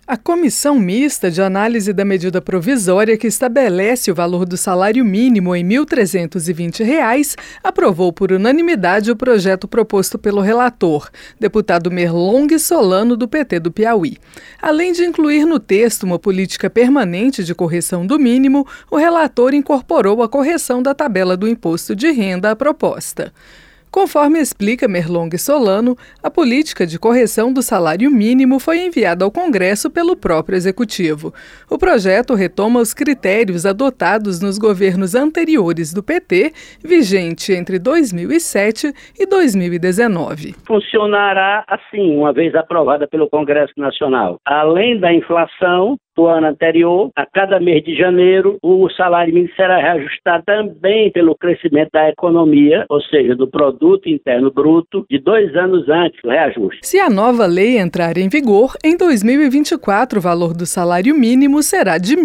A Comissão Mista de Análise da Medida Provisória que estabelece o valor do salário mínimo em R$ 1.320 aprovou por unanimidade o projeto proposto pelo relator, deputado Merlong Solano, do PT do Piauí. Além de incluir no texto uma política permanente de correção do mínimo, o relator incorporou a correção da tabela do imposto de renda à proposta. Conforme explica Merlong Solano, a política de correção do salário mínimo foi enviada ao Congresso pelo próprio Executivo. O projeto retoma os critérios adotados nos governos anteriores do PT, vigente entre 2007 e 2019. Funcionará assim, uma vez aprovada pelo Congresso Nacional. Além da inflação do ano anterior, a cada mês de janeiro, o salário mínimo será reajustado também pelo crescimento da economia, ou seja, do produto interno bruto, de 2 anos antes do reajuste. Se a nova lei entrar em vigor, em 2024 o valor do salário mínimo será de R$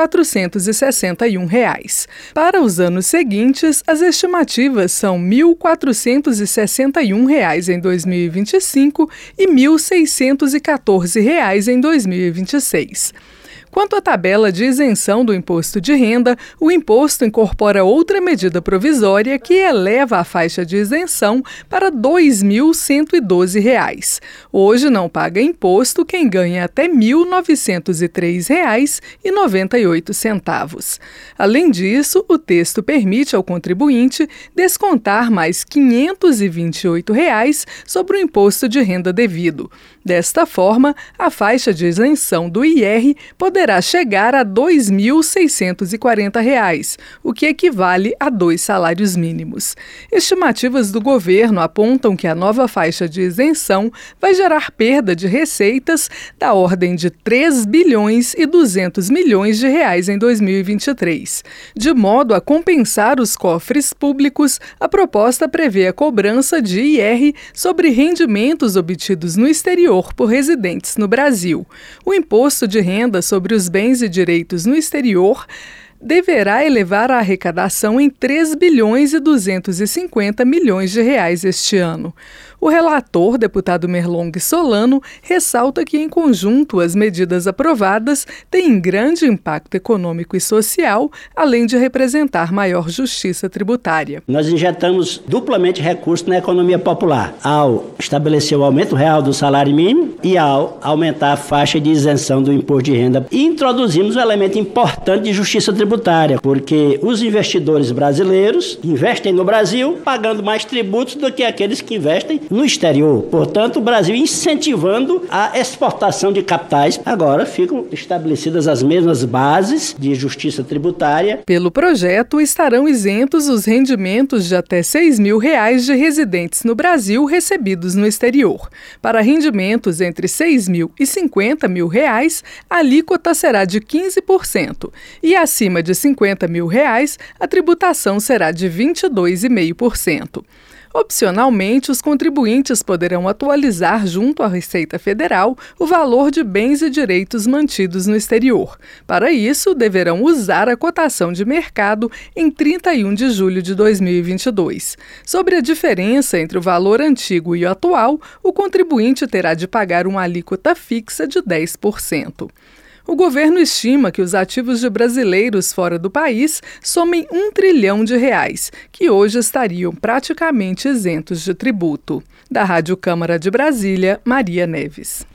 1.461. Para os anos seguintes, as estimativas são R$ 1.461 em 2025 e R$ 1.614 em 2026. Quanto à tabela de isenção do imposto de renda, o imposto incorpora outra medida provisória que eleva a faixa de isenção para R$ 2.112. Hoje não paga imposto quem ganha até R$ 1.903,98. Além disso, o texto permite ao contribuinte descontar mais R$ 528 sobre o imposto de renda devido. Desta forma, a faixa de isenção do IR poderá chegar a R$ 2.640, o que equivale a 2 salários mínimos. Estimativas do governo apontam que a nova faixa de isenção vai gerar perda de receitas da ordem de R$ 3.200 bilhões em 2023. De modo a compensar os cofres públicos, a proposta prevê a cobrança de IR sobre rendimentos obtidos no exterior por residentes no Brasil. O imposto de renda sobre os bens e direitos no exterior deverá elevar a arrecadação em R$ 3.250 bilhões este ano. O relator, deputado Merlong Solano, ressalta que, em conjunto, as medidas aprovadas têm grande impacto econômico e social, além de representar maior justiça tributária. Nós injetamos duplamente recursos na economia popular, ao estabelecer o aumento real do salário mínimo e ao aumentar a faixa de isenção do imposto de renda. E introduzimos um elemento importante de justiça tributária, porque os investidores brasileiros investem no Brasil pagando mais tributos do que aqueles que investem no exterior. Portanto, o Brasil incentivando a exportação de capitais. Agora ficam estabelecidas as mesmas bases de justiça tributária. Pelo projeto, estarão isentos os rendimentos de até R$ 6.000 de residentes no Brasil recebidos no exterior. Para rendimentos entre R$ 6.000 e R$ 50.000, a alíquota será de 15%. E acima de R$ 50.000, a tributação será de 22,5%. Opcionalmente, os contribuintes poderão atualizar junto à Receita Federal o valor de bens e direitos mantidos no exterior. Para isso, deverão usar a cotação de mercado em 31 de julho de 2022. Sobre a diferença entre o valor antigo e o atual, o contribuinte terá de pagar uma alíquota fixa de 10%. O governo estima que os ativos de brasileiros fora do país somem R$ 1 trilhão, que hoje estariam praticamente isentos de tributo. Da Rádio Câmara de Brasília, Maria Neves.